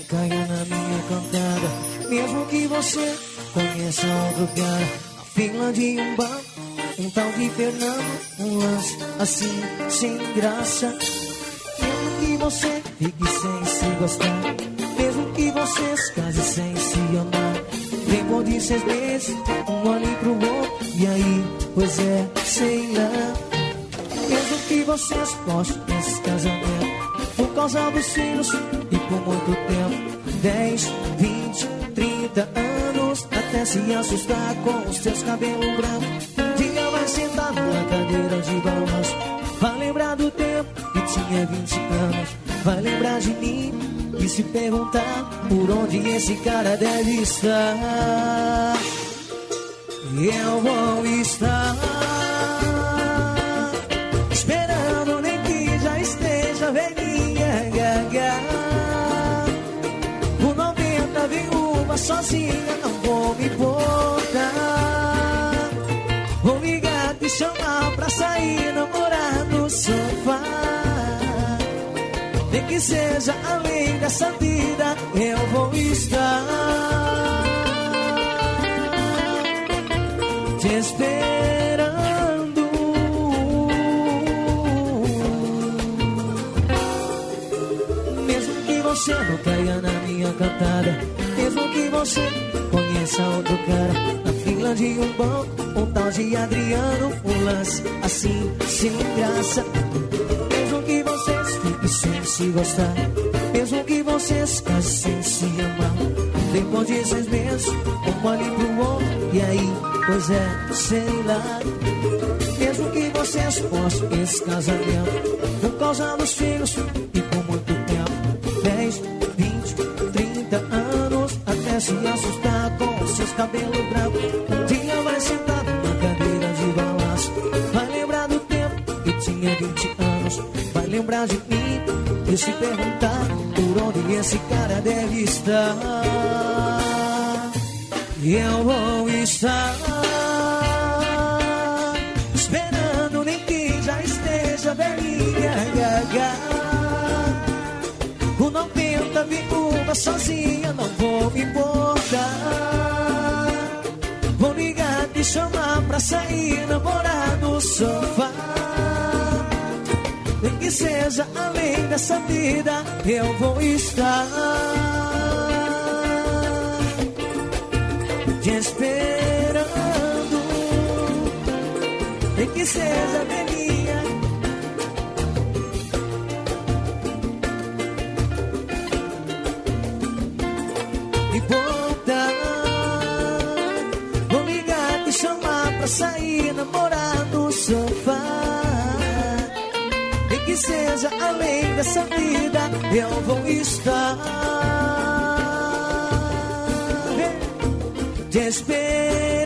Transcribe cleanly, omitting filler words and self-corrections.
caia na minha cantada. Mesmo que você conheça outro cara, na fila de um banco, um tal de Fernando, um lance assim, sem graça. Mesmo que você fique sem se gostar, mesmo que vocês casem sem se amar, tempo de 6 meses, um olho pro outro, e aí, pois é, sei lá. Mesmo que vocês postem esse casamento por causa dos filhos e por muito tempo, 10, 20, 30 anos, até se assustar com os seus cabelos brancos. Um dia vai sentar na cadeira de balanço, vai lembrar do tempo que tinha 20 anos, vai lembrar de mim e se perguntar por onde esse cara deve estar. E eu vou estar esperando, nem que já esteja velhinha, gaga. Por 90 viúva sozinha, não vou me importar. Vou ligar, te chamar pra sair, namorar no sofá. Nem que seja além dessa vida, eu vou estar te esperando. Mesmo que você não caia na minha cantada, mesmo que você conheça outro cara, na fila de um banco, um tal de Adriano, um lance assim, sem graça. Mesmo que vocês fiquem sem se gostar, mesmo que vocês casem sem se amar, depois de 6 meses, um olho pro outro, e aí, pois é, sei lá. Mesmo que vocês postem esse casamento por causa dos filhos e por muito tempo, 10, 20, 30 anos, até se assustar com os seus cabelos brancos. Um dia vai sentar na cadeira de balanço, vai lembrar do tempo que tinha 20 anos, vai lembrar de mim e se perguntar por onde esse cara deve estar. E eu vou estar esperando, nem que já esteja velhinha, gaga. Com 90 viúva sozinha, não vou me importar. Vou ligar, te chamar pra sair, namorar no sofá. Nem que seja além dessa vida, eu vou estar te esperando. Nem que seja velhinha, me voltar. Vou ligar, te chamar pra sair, namorar no sofá. Nem que seja além dessa vida, eu vou estar te esperando.